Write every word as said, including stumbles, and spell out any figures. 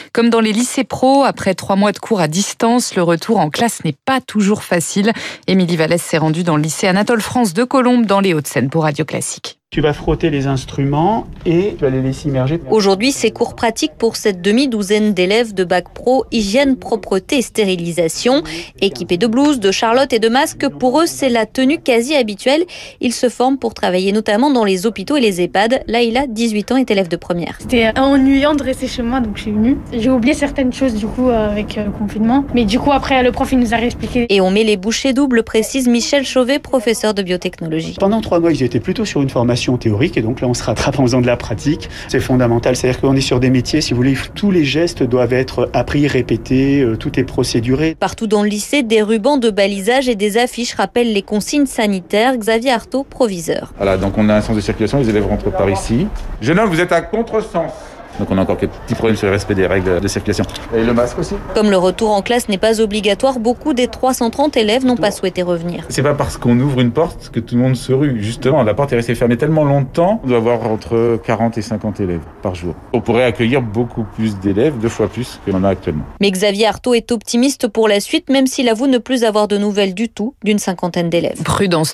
Comme dans les lycées pro, après trois mois de cours à distance, le retour en classe n'est pas toujours facile. Émilie Vallès s'est rendue dans le lycée Anatole France de Colombes dans les Hauts-de-Seine pour Radio Classique. Tu vas frotter les instruments et tu vas les laisser immerger. Aujourd'hui, c'est cours pratiques pour cette demi-douzaine d'élèves de bac pro, hygiène, propreté et stérilisation. Équipés de blouses, de charlottes et de masques, pour eux, c'est la tenue quasi habituelle. Ils se forment pour travailler notamment dans les hôpitaux et les EHPAD. Laïla, dix-huit ans, est élève de première. C'était ennuyant de rester chez moi, donc je suis venue. J'ai oublié certaines choses du coup avec le confinement. Mais du coup, après, le prof, il nous a réexpliqué. Et on met les bouchées doubles, précise Michel Chauvet, professeur de biotechnologie. Pendant trois mois, ils étaient plutôt sur une formation théorique et donc là on se rattrape en faisant de la pratique. C'est fondamental, c'est-à-dire qu'on est sur des métiers, si vous voulez, tous les gestes doivent être appris, répétés, euh, tout est procéduré. Partout dans le lycée, des rubans de balisage et des affiches rappellent les consignes sanitaires. Xavier Artaud, proviseur. Voilà, donc on a un sens de circulation, les élèves rentrent par ici. Jeune homme, vous êtes à contresens. Donc on a encore quelques petits problèmes sur le respect des règles de circulation. Et le masque aussi. Comme le retour en classe n'est pas obligatoire, beaucoup des trois cent trente élèves n'ont pas souhaité revenir. C'est pas parce qu'on ouvre une porte que tout le monde se rue. Justement, la porte est restée fermée tellement longtemps, on doit avoir entre quarante et cinquante élèves par jour. On pourrait accueillir beaucoup plus d'élèves, deux fois plus que l'on a actuellement. Mais Xavier Artaud est optimiste pour la suite, même s'il avoue ne plus avoir de nouvelles du tout d'une cinquantaine d'élèves. Prudence